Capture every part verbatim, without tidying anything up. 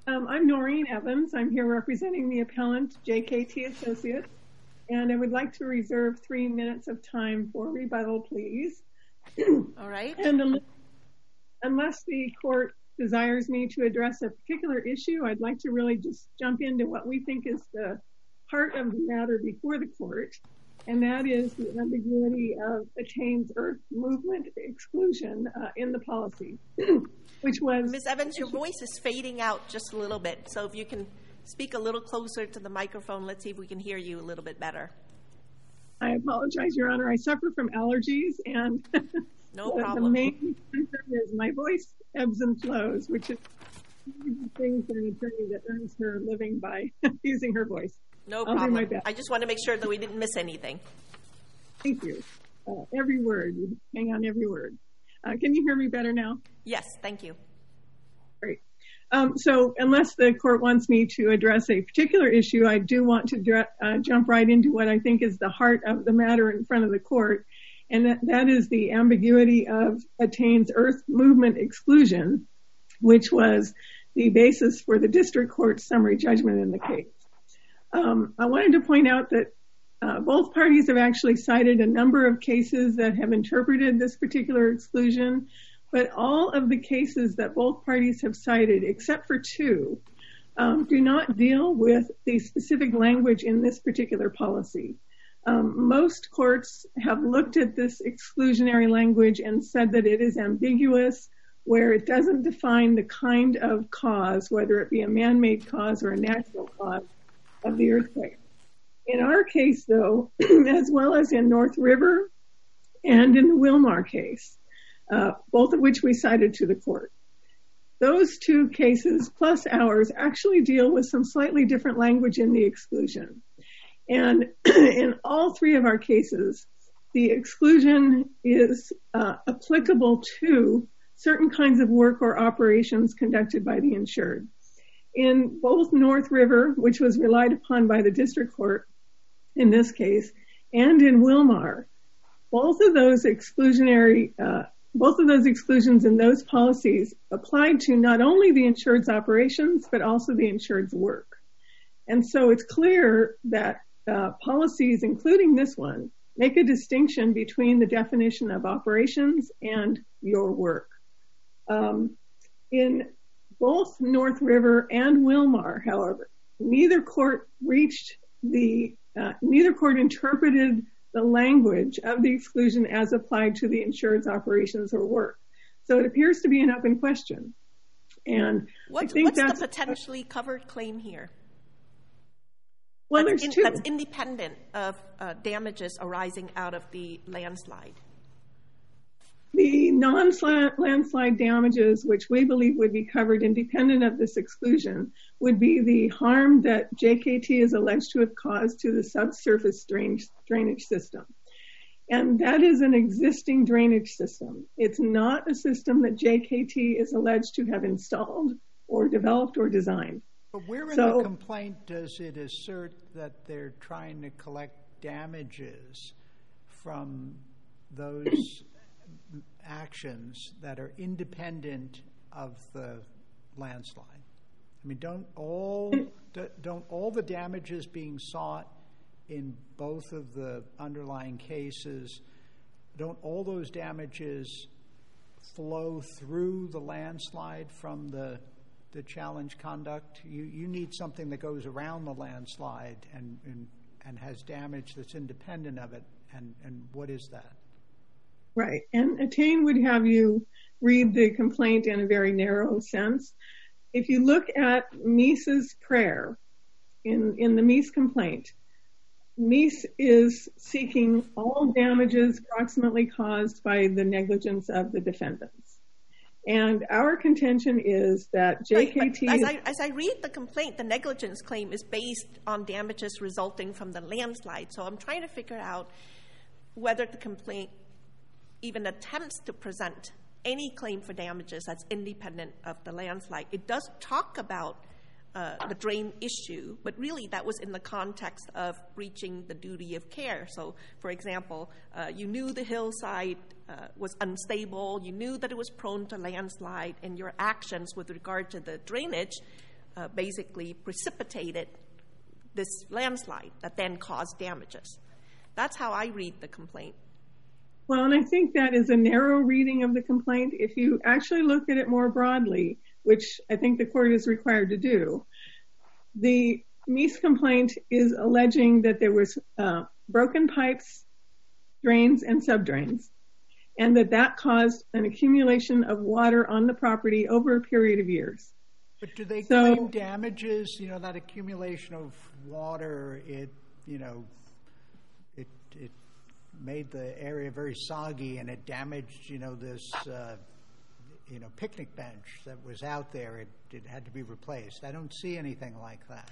Um, I'm Noreen Evans. I'm here representing the appellant, J K T Associates, and I would like to reserve three minutes of time for rebuttal, please. All right. And unless the court desires me to address a particular issue, I'd like to really just jump into what we think is the heart of the matter before the court, and that is the ambiguity of Attain's Earth movement exclusion uh, in the policy, which was... Miz Evans, your voice is fading out just a little bit, so if you can speak a little closer to the microphone, let's see if we can hear you a little bit better. I apologize, Your Honor. I suffer from allergies, and no the, problem. the main symptom is my voice ebbs and flows, which is one of the things that an attorney that earns her living by using her voice. No I'll problem. do my best. I just want to make sure that we didn't miss anything. Thank you. Uh, every word. Hang on every word. Uh, can you hear me better now? Yes, thank you. Great. Um, so unless the court wants me to address a particular issue, I do want to dr- uh, jump right into what I think is the heart of the matter in front of the court, and that, that is the ambiguity of Attain's Earth movement exclusion, which was the basis for the district court's summary judgment in the case. Um, I wanted to point out that uh, both parties have actually cited a number of cases that have interpreted this particular exclusion, but all of the cases that both parties have cited, except for two, um, do not deal with the specific language in this particular policy. Um, most courts have looked at this exclusionary language and said that it is ambiguous, where it doesn't define the kind of cause, whether it be a man-made cause or a natural cause, of the earthquake. In our case, though, as well as in North River and in the Wilmar case, uh, both of which we cited to the court, those two cases plus ours actually deal with some slightly different language in the exclusion. And in all three of our cases, the exclusion is uh, applicable to certain kinds of work or operations conducted by the insured. In both North River, which was relied upon by the district court in this case, and in Wilmar, both of those exclusionary, uh, both of those exclusions in those policies applied to not only the insured's operations, but also the insured's work. And so it's clear that uh, policies, including this one, make a distinction between the definition of operations and your work. Um, in both North River and Wilmar, however, neither court reached the, uh, neither court interpreted the language of the exclusion as applied to the insured's operations or work. So it appears to be an open question. And what, I think what's that's the potentially covered claim here? Well, that's there's in, two. That's independent of uh, damages arising out of the landslide. The non-landslide damages, which we believe would be covered independent of this exclusion, would be the harm that J K T is alleged to have caused to the subsurface drainage, drainage system. And that is an existing drainage system. It's not a system that J K T is alleged to have installed or developed or designed. But where in so, the complaint does it assert that they're trying to collect damages from those actions that are independent of the landslide? I mean, don't all don't all the damages being sought in both of the underlying cases, don't all those damages flow through the landslide from the the challenge conduct? You you need something that goes around the landslide and and, and has damage that's independent of it. And, and what is that? Right. And Attain would have you read the complaint in a very narrow sense. If you look at Meese's prayer in, in the Meese complaint, Meese is seeking all damages approximately caused by the negligence of the defendants. And our contention is that J K T... Right, as, I, as I read the complaint, the negligence claim is based on damages resulting from the landslide. So I'm trying to figure out whether the complaint even attempts to present any claim for damages that's independent of the landslide. It does talk about uh, the drain issue, but really that was in the context of breaching the duty of care. So, for example, uh, you knew the hillside uh, was unstable, you knew that it was prone to landslide, and your actions with regard to the drainage uh, basically precipitated this landslide that then caused damages. That's how I read the complaint. Well, and I think that is a narrow reading of the complaint. If you actually look at it more broadly, which I think the court is required to do, the Meese complaint is alleging that there was uh, broken pipes, drains, and subdrains, and that that caused an accumulation of water on the property over a period of years. But do they so, claim damages, you know, that accumulation of water, it, you know, it it made the area very soggy and it damaged, you know, this, uh, you know, picnic bench that was out there. It, it had to be replaced. I don't see anything like that.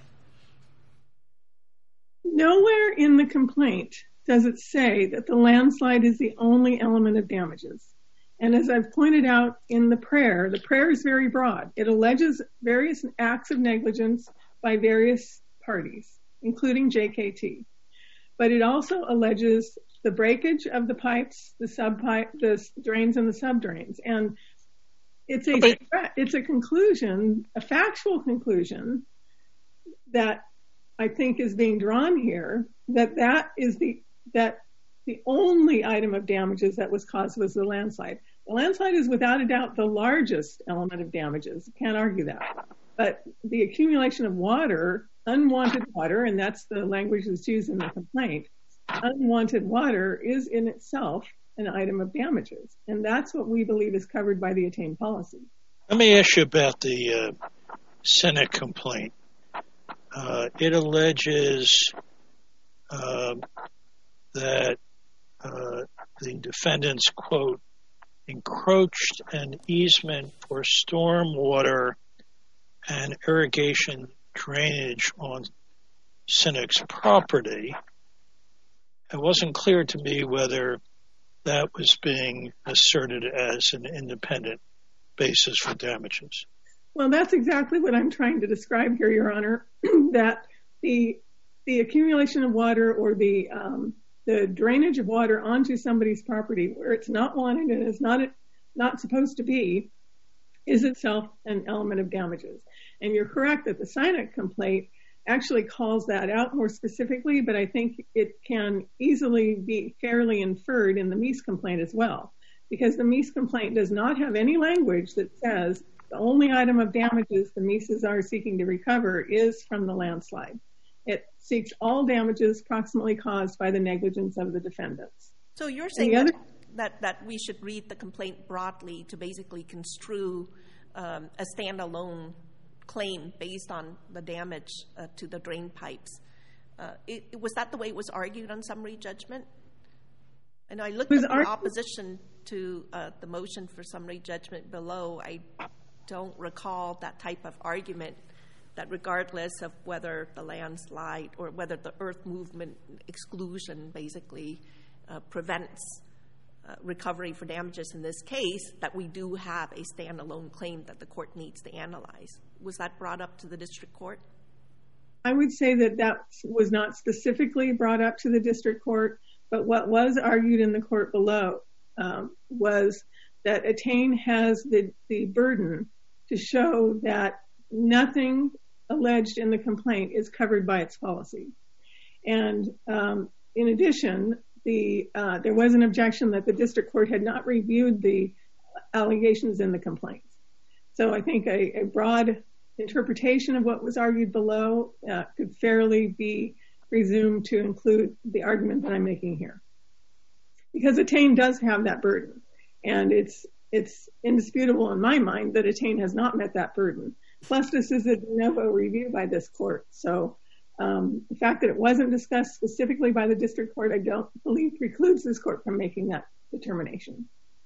Nowhere in the complaint does it say that the landslide is the only element of damages. And as I've pointed out in the prayer, the prayer is very broad. It alleges various acts of negligence by various parties, including J K T. But it also alleges the breakage of the pipes, the subpipe, the drains and the subdrains. And it's a it's a conclusion, a factual conclusion that I think is being drawn here, that that is the that the only item of damages that was caused was the landslide. The landslide is without a doubt the largest element of damages. Can't argue that. But the accumulation of water, unwanted water, and that's the language that's used in the complaint, unwanted water is in itself an item of damages. And that's what we believe is covered by the Attain policy. Let me ask you about the uh, Senate complaint. Uh, it alleges uh, that uh, the defendants, quote, encroached an easement for stormwater and irrigation drainage on Sinek's property. It wasn't clear to me whether that was being asserted as an independent basis for damages. Well, that's exactly what I'm trying to describe here, Your Honor, that the the accumulation of water or the um, the drainage of water onto somebody's property where it's not wanted and is not not supposed to be is itself an element of damages. And you're correct that the Sinek complaint actually calls that out more specifically, but I think it can easily be fairly inferred in the Meese complaint as well, because the Meese complaint does not have any language that says the only item of damages the Meeses are seeking to recover is from the landslide. It seeks all damages proximately caused by the negligence of the defendants. So you're saying other- that, that, that we should read the complaint broadly to basically construe um, a standalone claim based on the damage uh, to the drain pipes. Uh, it, was that the way it was argued on summary judgment? And I looked at the ar- opposition to uh, the motion for summary judgment below. I don't recall that type of argument, that regardless of whether the landslide or whether the earth movement exclusion basically uh, prevents uh, recovery for damages in this case, that we do have a standalone claim that the court needs to analyze. Was that brought up to the district court? I would say that that was not specifically brought up to the district court, but what was argued in the court below um, was that Attain has the, the burden to show that nothing alleged in the complaint is covered by its policy. And um, in addition, the uh, there was an objection that the district court had not reviewed the allegations in the complaint. So I think a, a broad interpretation of what was argued below uh, could fairly be presumed to include the argument that I'm making here. Because Attain does have that burden, and it's it's indisputable in my mind that Attain has not met that burden. Plus, this is a de novo review by this court. So um, the fact that it wasn't discussed specifically by the district court, I don't believe precludes this court from making that determination.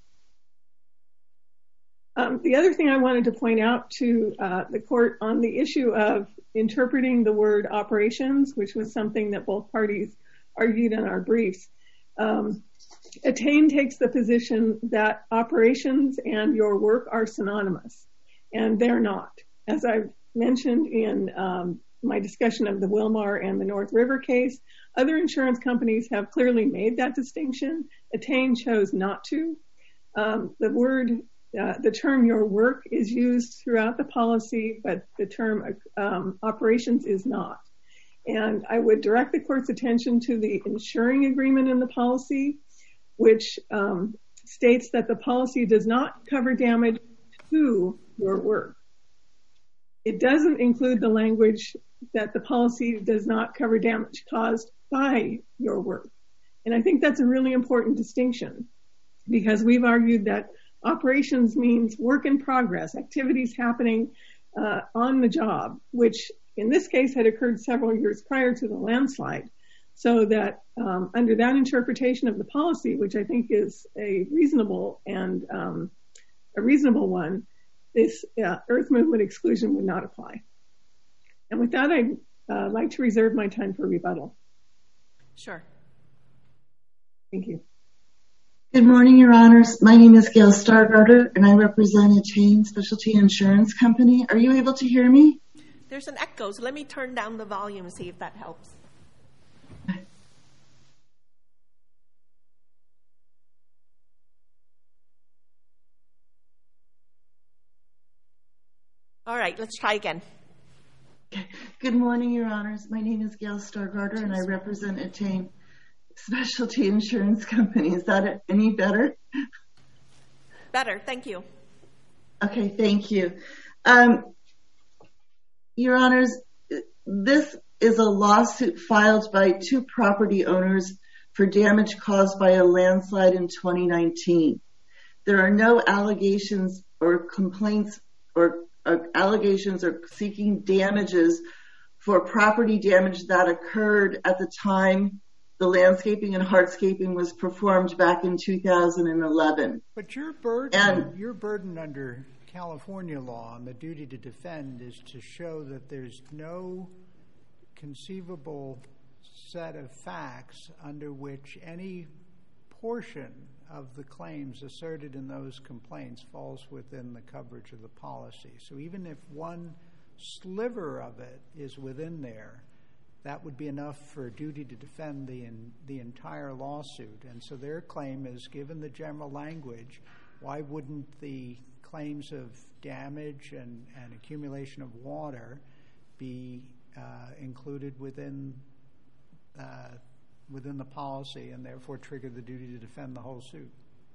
Um, the other thing I wanted to point out to uh, the court on the issue of interpreting the word operations, which was something that both parties argued in our briefs, um, Attain takes the position that operations and your work are synonymous, and they're not. As I've mentioned in um, my discussion of the Wilmar and the North River case, other insurance companies have clearly made that distinction. Attain chose not to. Um, the word uh, the term your work is used throughout the policy, but the term um, operations is not. And I would direct the court's attention to the insuring agreement in the policy, which um, states that the policy does not cover damage to your work. It doesn't include the language that the policy does not cover damage caused by your work. And I think that's a really important distinction, because we've argued that operations means work in progress, activities happening uh, on the job, which in this case had occurred several years prior to the landslide. So that um, under that interpretation of the policy, which I think is a reasonable and um, a reasonable one, this uh, earth movement exclusion would not apply. And with that, I'd uh, like to reserve my time for rebuttal. Sure. Thank you. Good morning, Your Honors. My name is Gail Stargarter, and I represent a chain specialty insurance company. Are you able to hear me? There's an echo, so let me turn down the volume and see if that helps. All right, let's try again. Good morning, Your Honors. My name is Gail Stargarter, and I represent a chain specialty insurance company. Is that any better? Better, thank you. Okay, thank you. Um, Your Honors, this is a lawsuit filed by two property owners for damage caused by a landslide in twenty nineteen. There are no allegations or complaints or uh, allegations or seeking damages for property damage that occurred at the time the landscaping and hardscaping was performed back in two thousand eleven. But your burden, and, your burden under California law and the duty to defend is to show that there's no conceivable set of facts under which any portion of the claims asserted in those complaints falls within the coverage of the policy. So even if one sliver of it is within there, that would be enough for a duty to defend the in, the entire lawsuit. And so their claim is, given the general language, why wouldn't the claims of damage and, and accumulation of water be uh, included within uh, within the policy and therefore trigger the duty to defend the whole suit?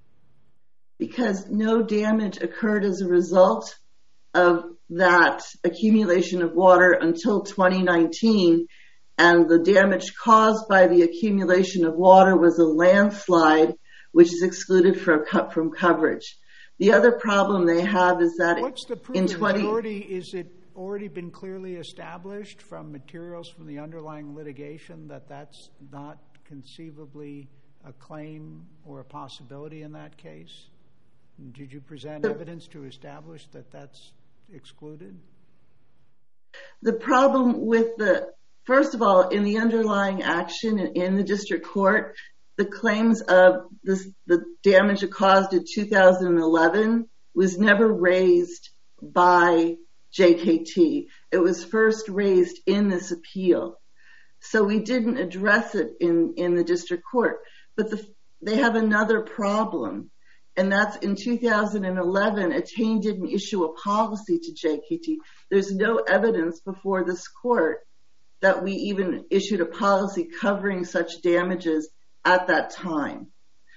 Because no damage occurred as a result of that accumulation of water until twenty nineteen, and the damage caused by the accumulation of water was a landslide, which is excluded from, from coverage. The other problem they have is that What's the proof? in Is twenty it already, is it already been clearly established from materials from the underlying litigation that that's not conceivably a claim or a possibility in that case? Did you present the, evidence to establish that that's excluded? The problem with the, first of all, in the underlying action in the district court, the claims of this, the damage it caused in two thousand eleven was never raised by J K T. It was first raised in this appeal. So we didn't address it in, in the district court. But the, they have another problem, and that's in two thousand eleven, Attain didn't issue a policy to J K T. There's no evidence before this court that we even issued a policy covering such damages at that time.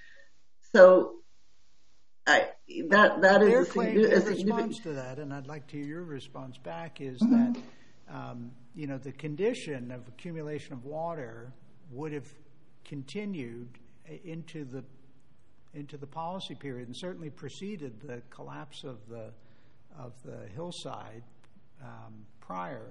So I, that that Their is a, claim, a, their a response to that, and I'd like to hear your response back, is mm-hmm. that um, you know the condition of accumulation of water would have continued into the into the policy period, and certainly preceded the collapse of the of the hillside um, prior.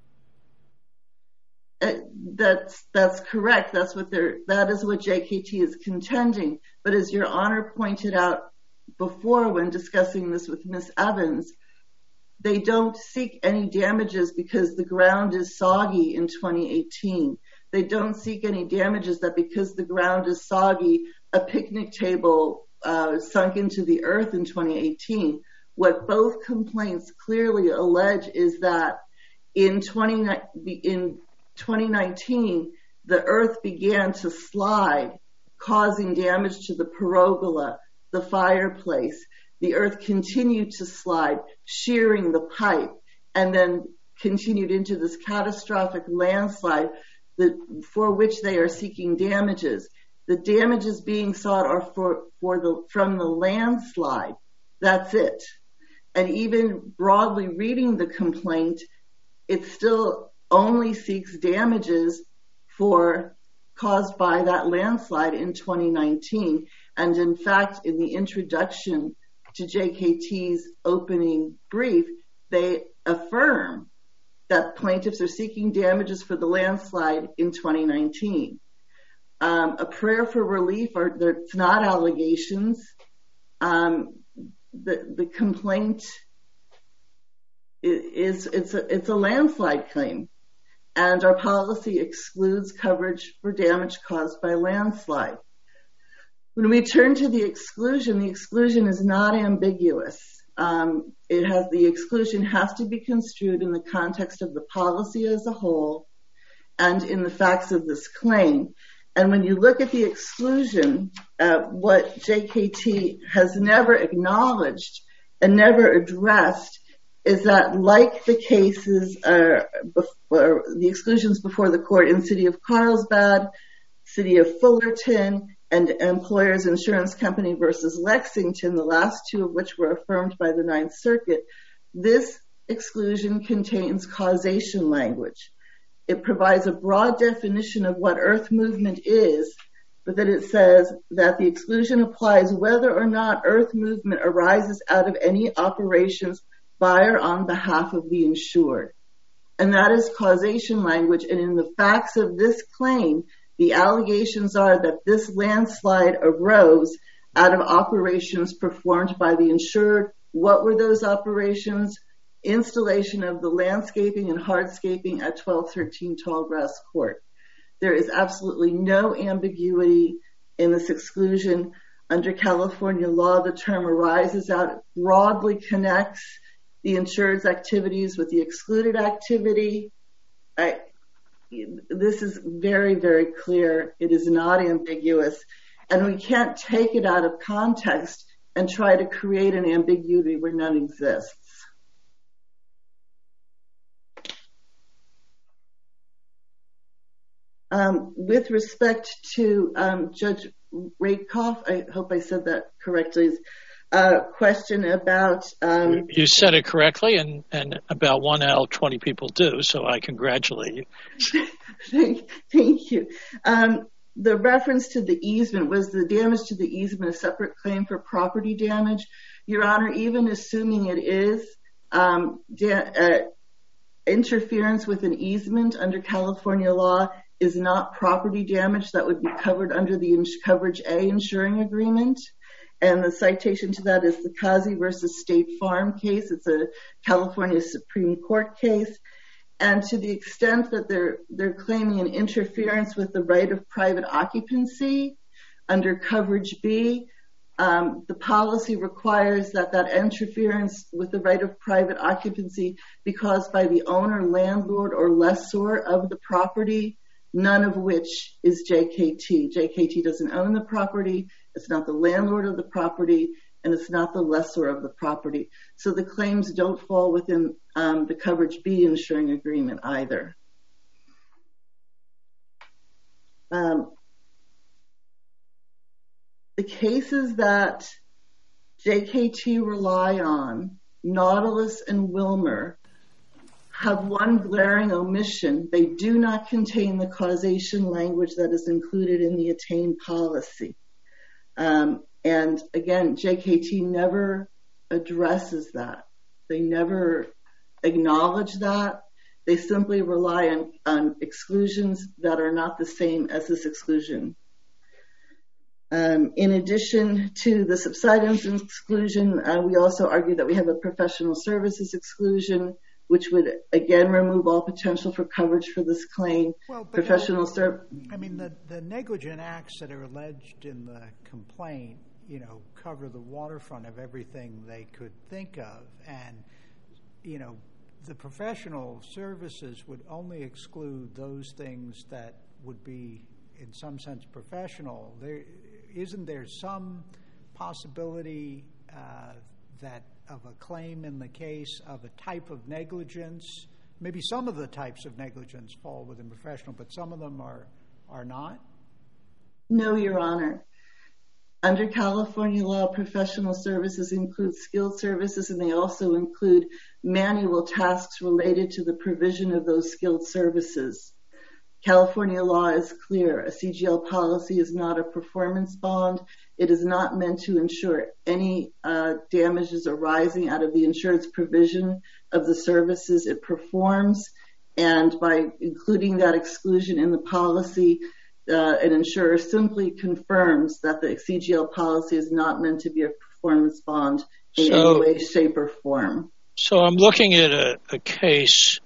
Uh, that's that's correct. That's what they're. That is what J K T is contending. But as Your Honor pointed out before, when discussing this with Miz Evans, they don't seek any damages because the ground is soggy in twenty eighteen. They don't seek any damages that because the ground is soggy, a picnic table uh, sunk into the earth in twenty eighteen. What both complaints clearly allege is that in twenty in twenty nineteen, the earth began to slide, causing damage to the pergola, the fireplace. the earth continued to slide, shearing the pipe, and then continued into this catastrophic landslide that, for which they are seeking damages. The damages being sought are for, for the, from the landslide. That's it. And even broadly reading the complaint, it still only seeks damages for caused by that landslide in twenty nineteen. And in fact, in the introduction to J K T's opening brief, they affirm that plaintiffs are seeking damages for the landslide in twenty nineteen. Um, a prayer for relief, or it's not allegations. Um, the the complaint is it's a it's a landslide claim, and our policy excludes coverage for damage caused by landslide. When we turn to the exclusion, the exclusion is not ambiguous. Um, it has the exclusion has to be construed in the context of the policy as a whole and in the facts of this claim. And when you look at the exclusion, uh, what J K T has never acknowledged and never addressed is that, like the cases, uh, before, the exclusions before the court in City of Carlsbad, City of Fullerton, and Employers Insurance Company versus Lexington, the last two of which were affirmed by the Ninth Circuit, this exclusion contains causation language. It provides a broad definition of what earth movement is, but that it says that the exclusion applies whether or not earth movement arises out of any operations by or on behalf of the insured. And that is causation language. And in the facts of this claim, the allegations are that this landslide arose out of operations performed by the insured. What were those operations? Installation of the landscaping and hardscaping at twelve thirteen Tallgrass Court. There is absolutely no ambiguity in this exclusion. Under California law, the term arises out, it broadly connects the insured's activities with the excluded activity. I, this is very, very clear. It is not ambiguous. And we can't take it out of context and try to create an ambiguity where none exists. Um, with respect to um, Judge Rakoff, I hope I said that correctly, uh, question about... Um, you said it correctly, and, and about one out of twenty people do, so I congratulate you. thank, thank you. Um, the reference to the easement, was the damage to the easement a separate claim for property damage? Your Honor, even assuming it is, um, da- uh, interference with an easement under California law is not property damage that would be covered under the ins- coverage A insuring agreement. And the citation to that is the Kazi versus State Farm case. It's a California Supreme Court case. And to the extent that they're they're claiming an interference with the right of private occupancy under coverage B, um, the policy requires that that interference with the right of private occupancy be caused by the owner, landlord, or lessor of the property, none of which is J K T. J K T doesn't own the property. It's not the landlord of the property, and it's not the lessor of the property. So the claims don't fall within um, the coverage B insuring agreement either. Um, the cases that J K T rely on, Nautilus and Wilmer, have one glaring omission. They do not contain the causation language that is included in the Attain policy. Um, and again, J K T never addresses that. They never acknowledge that. They simply rely on, on exclusions that are not the same as this exclusion. Um, in addition to the subsidence exclusion, uh, we also argue that we have a professional services exclusion, which would, again, remove all potential for coverage for this claim. Well, Professional service. I mean, the, the negligent acts that are alleged in the complaint, you know, cover the waterfront of everything they could think of. And, you know, the professional services would only exclude those things that would be, in some sense, professional. There, isn't there some possibility uh, that of a claim in the case of a type of negligence? Maybe some of the types of negligence fall within professional, but some of them are are not? No, Your Honor. Under California law, professional services include skilled services, and they also include manual tasks related to the provision of those skilled services. California law is clear. A C G L policy is not a performance bond. It is not meant to ensure any uh, damages arising out of the insured's provision of the services it performs. And by including that exclusion in the policy, uh, an insurer simply confirms that the C G L policy is not meant to be a performance bond in so, any way, shape, or form. So I'm looking at a, a case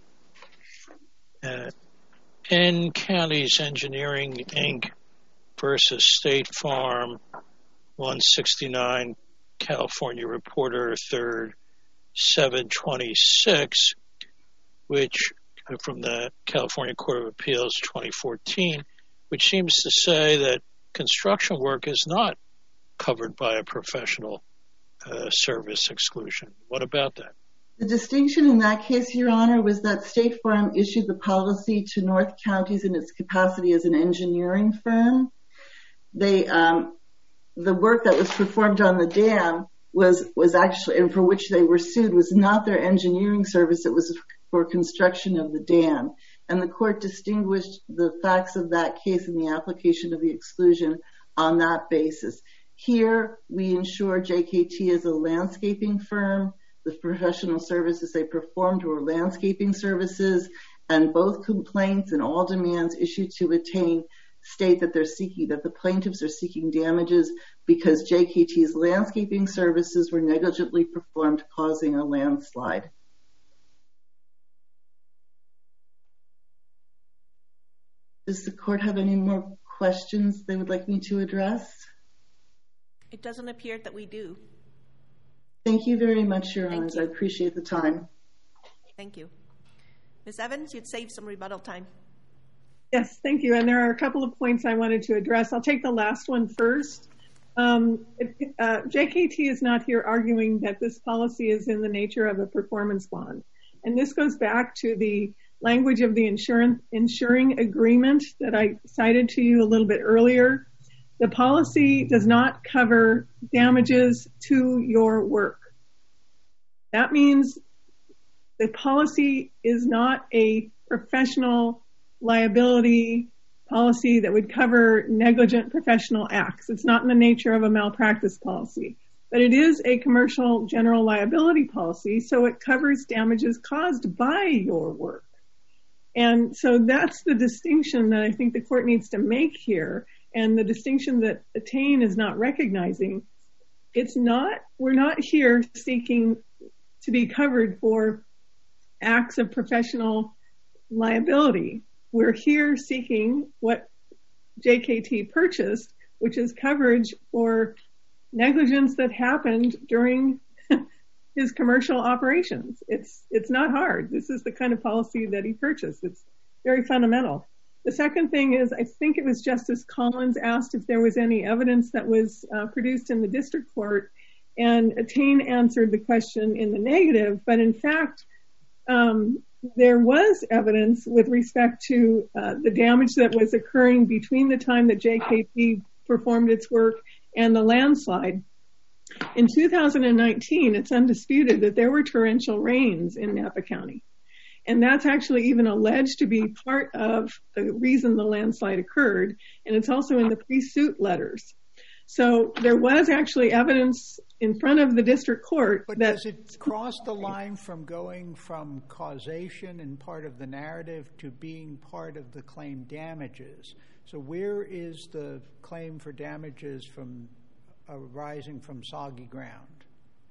uh, in Counties Engineering, Incorporated versus State Farm, one sixty-nine California Reporter, third, seven twenty-six, which from the California Court of Appeals twenty fourteen, which seems to say that construction work is not covered by a professional uh, service exclusion. What about that? The distinction in that case, Your Honor, was that State Farm issued the policy to North Counties in its capacity as an engineering firm. They, um, the work that was performed on the dam was, was actually, and for which they were sued, was not their engineering service. It was for construction of the dam. And the court distinguished the facts of that case in the application of the exclusion on that basis. Here, we insure J K T as a landscaping firm. The professional services they performed were landscaping services, and both complaints and all demands issued to attain state that they're seeking, that the plaintiffs are seeking damages because J K T's landscaping services were negligently performed, causing a landslide. Does the court have any more questions they would like me to address? It doesn't appear that we do. Thank you very much, Your Thank Honors. you. I appreciate the time. Thank you. Miz Evans, you'd save some rebuttal time. Yes, thank you. And there are a couple of points I wanted to address. I'll take the last one first. Um, uh, J K T is not here arguing that this policy is in the nature of a performance bond. And this goes back to the language of the insurance, insuring agreement that I cited to you a little bit earlier. The policy does not cover damages to your work. That means the policy is not a professional liability policy that would cover negligent professional acts. It's not in the nature of a malpractice policy, but it is a commercial general liability policy, so it covers damages caused by your work. And so that's the distinction that I think the court needs to make here, and the distinction that Attain is not recognizing. It's not, we're not here seeking to be covered for acts of professional liability. We're here seeking what J K T purchased, which is coverage for negligence that happened during his commercial operations. It's it's not hard. This is the kind of policy that he purchased. It's very fundamental. The second thing is, I think it was Justice Collins asked if there was any evidence that was uh, produced in the district court, and Attain answered the question in the negative, but in fact, um, there was evidence with respect to uh, the damage that was occurring between the time that J K T performed its work and the landslide. In two thousand nineteen, it's undisputed that there were torrential rains in Napa County. And that's actually even alleged to be part of the reason the landslide occurred. And it's also in the pre-suit letters. So there was actually evidence in front of the district court. But that does it cross the line from going from causation and part of the narrative to being part of the claim damages? So where is the claim for damages from arising from soggy ground?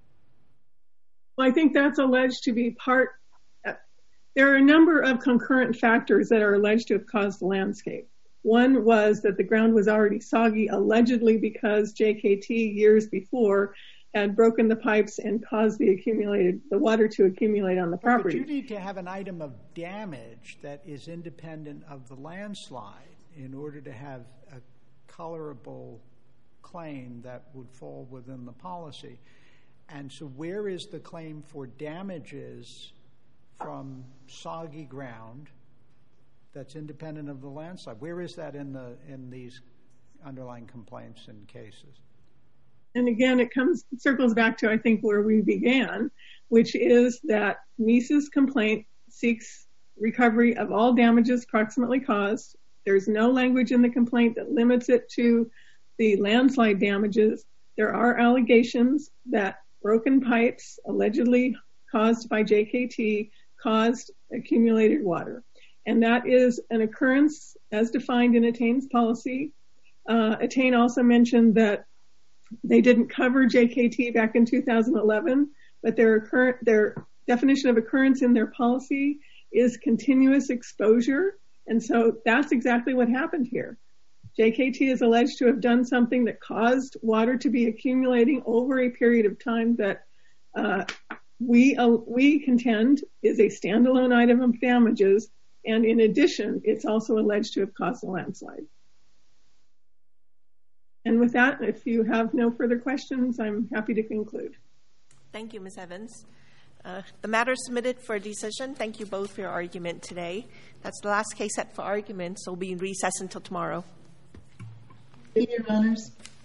Well, I think that's alleged to be part. Uh, there are a number of concurrent factors that are alleged to have caused the landscape. One was that the ground was already soggy, allegedly because J K T years before had broken the pipes and caused the accumulated the water to accumulate on the property. But you need to have an item of damage that is independent of the landslide in order to have a colorable claim that would fall within the policy. And so where is the claim for damages from soggy ground that's independent of the landslide? Where is that in the in these underlying complaints and cases? And again, it comes circles back to, I think, where we began, which is that Mises' complaint seeks recovery of all damages proximately caused. There's no language in the complaint that limits it to the landslide damages. There are allegations that broken pipes allegedly caused by J K T caused accumulated water. And that is an occurrence as defined in Attain's policy. Uh, Attain also mentioned that they didn't cover J K T back in two thousand eleven, but their, occur- their definition of occurrence in their policy is continuous exposure. And so that's exactly what happened here. J K T is alleged to have done something that caused water to be accumulating over a period of time that uh, we uh, we contend is a standalone item of damages. And in addition, it's also alleged to have caused a landslide. And with that, if you have no further questions, I'm happy to conclude. Thank you, Miz Evans. Uh, the matter is submitted for decision. Thank you both for your argument today. That's the last case set for argument, so we'll be in recess until tomorrow. Thank you, Your Honors.